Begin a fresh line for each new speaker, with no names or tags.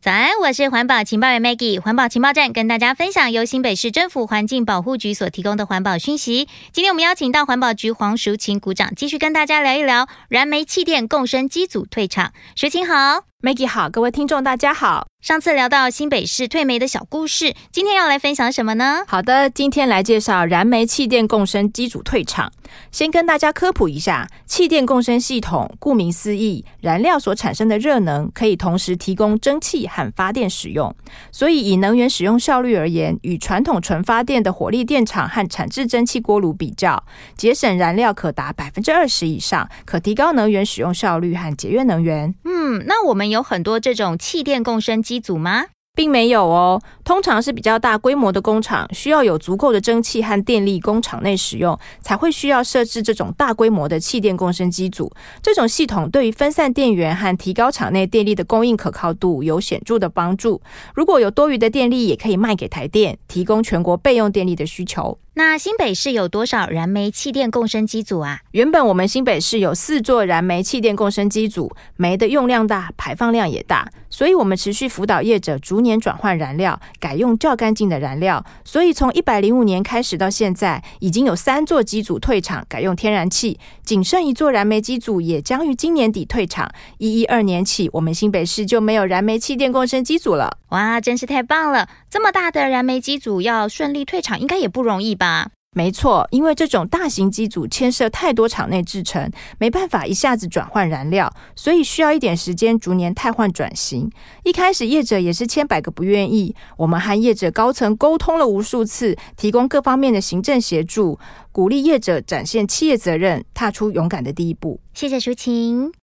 早安，我是环保情报员 Maggie， 环保情报站跟大家分享由新北市政府环境保护局所提供的环保讯息。今天我们邀请到环保局黄淑琴股长，继续跟大家聊一聊燃煤气电共生机组退场。淑琴好。
Maggie 好，各位听众大家好。
上次聊到新北市退煤的小故事，今天要来分享什么呢？
好的，今天来介绍燃煤气电共生机组退场。先跟大家科普一下，气电共生系统顾名思义，燃料所产生的热能可以同时提供蒸汽和发电使用，所以以能源使用效率而言，与传统纯发电的火力电厂和产制蒸汽锅炉比较，节省燃料可达 20% 以上，可提高能源使用效率和节约能源。
那我们有很多这种气电共生机组吗？
并没有哦，通常是比较大规模的工厂，需要有足够的蒸汽和电力供厂内使用，才会需要设置这种大规模的气电共生机组。这种系统对于分散电源和提高厂内电力的供应可靠度有显著的帮助。如果有多余的电力，也可以卖给台电，提供全国备用电力的需求。
那新北市有多少燃煤气电共生机组啊？
原本我们新北市有4座燃煤气电共生机组，煤的用量大，排放量也大，所以我们持续辅导业者逐年转换燃料，改用较干净的燃料。所以从105年开始到现在，已经有3座机组退场，改用天然气，仅剩1座燃煤机组也将于今年底退场。112年起，我们新北市就没有燃煤气电共生机组了。
哇，真是太棒了！这么大的燃煤机组要顺利退场，应该也不容易吧？
没错，因为这种大型机组牵涉太多厂内制程，没办法一下子转换燃料，所以需要一点时间逐年汰换转型。一开始业者也是千百个不愿意，我们和业者高层沟通了无数次，提供各方面的行政协助，鼓励业者展现企业责任，踏出勇敢的第一步。
谢谢淑琴。